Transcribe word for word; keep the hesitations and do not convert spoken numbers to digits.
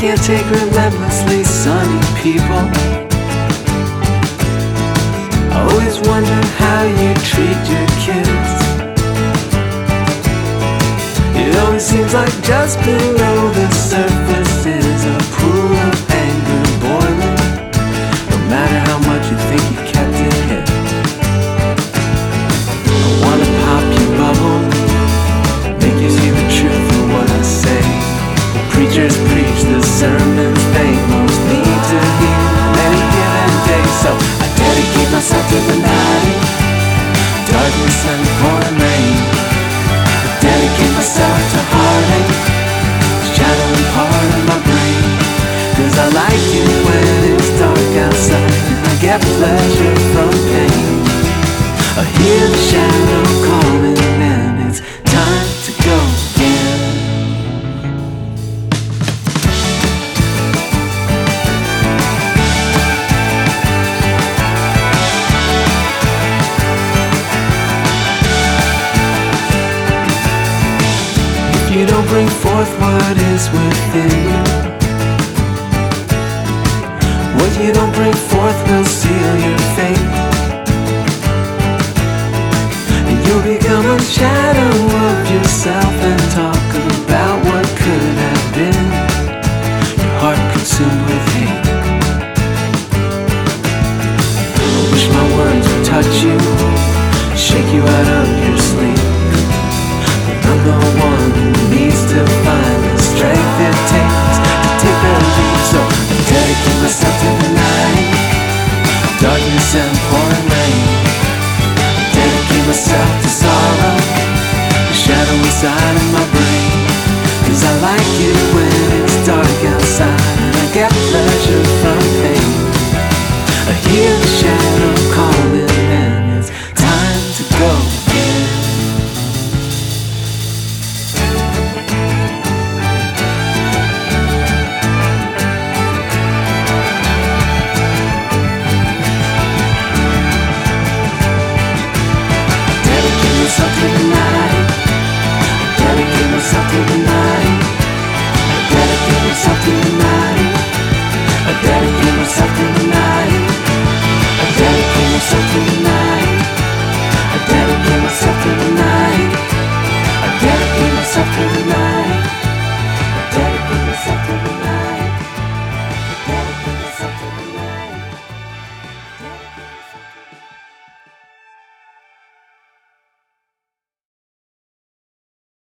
can't take relentlessly sunny people. I always wonder how you treat your kids. It always seems like just below the surface is a pool of anger boiling, no matter how much you think you kept it hid. I wanna pop your bubble, make you see the truth of what I say. The preachers preach the sermons they most need to hear on any given day. So I dedicate myself to the night, darkness and pouring rain. I dedicate myself to heartache, shadowing part of my brain. Cause I like it when it's dark outside, and I get pleasure from pain. I hear the shadow calling, and it's time to go again. If you don't bring forth what is within you, what you don't bring forth will seal your fate. And you'll become a shadow of yourself and talk about what could have been, your heart consumed with hate. I wish my words would touch you, shake you out of your sleep. But I'm the one who needs to find the strength it takes to take the lead. So I dedicate myself to the night, darkness and pouring rain. I dedicate myself to sorrow, the shadow inside of my brain. Cause I like it when it's dark outside, and I get pleasure from pain. I hear the shadow calling, and it's time to go again. Myself to the night, I dedicate myself to the night, I dedicate myself to the night, I dedicate myself to the night, I dedicate myself to the night, I dedicate myself to the night.